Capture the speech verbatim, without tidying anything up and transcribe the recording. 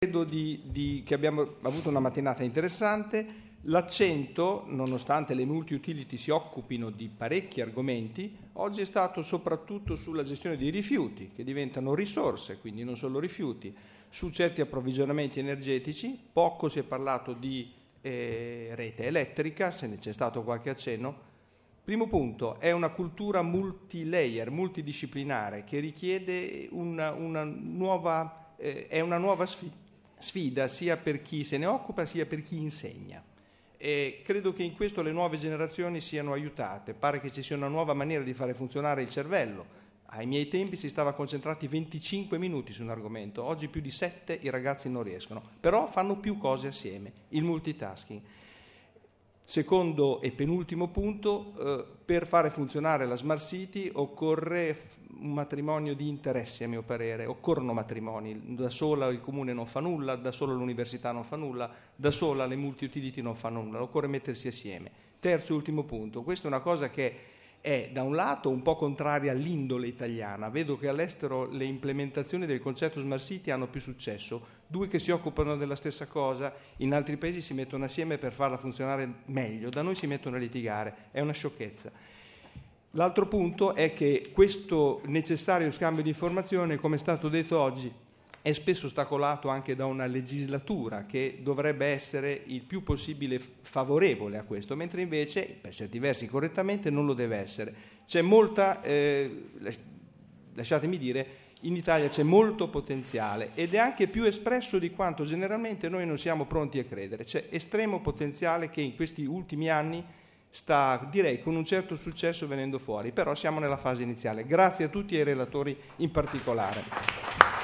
Credo di, di, che abbiamo avuto una mattinata interessante. L'accento, nonostante le multi-utility si occupino di parecchi argomenti, oggi è stato soprattutto sulla gestione dei rifiuti, che diventano risorse, quindi non solo rifiuti, su certi approvvigionamenti energetici. Poco si è parlato di eh, rete elettrica, se ne c'è stato qualche accenno. Primo punto, è una cultura multilayer, multidisciplinare, che richiede una, una nuova, eh, è una nuova sfida. sfida sia per chi se ne occupa sia per chi insegna, e credo che in questo le nuove generazioni siano aiutate. Pare che ci sia una nuova maniera di fare funzionare il cervello. Ai miei tempi si stava concentrati venticinque minuti su un argomento, oggi più di sette i ragazzi non riescono, però fanno più cose assieme, il multitasking. Secondo e penultimo punto, eh, per fare funzionare la Smart City occorre un matrimonio di interessi, a mio parere. Occorrono matrimoni, da sola il comune non fa nulla, da sola l'università non fa nulla, da sola le multi-utility non fanno nulla, occorre mettersi assieme. Terzo e ultimo punto, questa è una cosa che è da un lato un po' contraria all'indole italiana. Vedo che all'estero le implementazioni del concetto Smart City hanno più successo, due che si occupano della stessa cosa, in altri paesi si mettono assieme per farla funzionare meglio, da noi si mettono a litigare, è una sciocchezza. L'altro punto è che questo necessario scambio di informazione, come è stato detto oggi, è spesso ostacolato anche da una legislatura che dovrebbe essere il più possibile favorevole a questo, mentre invece, per certi versi correttamente, non lo deve essere. C'è molta, eh, lasciatemi dire, in Italia c'è molto potenziale ed è anche più espresso di quanto generalmente noi non siamo pronti a credere. C'è estremo potenziale che in questi ultimi anni sta, direi, con un certo successo venendo fuori, però siamo nella fase iniziale. Grazie a tutti e ai relatori in particolare.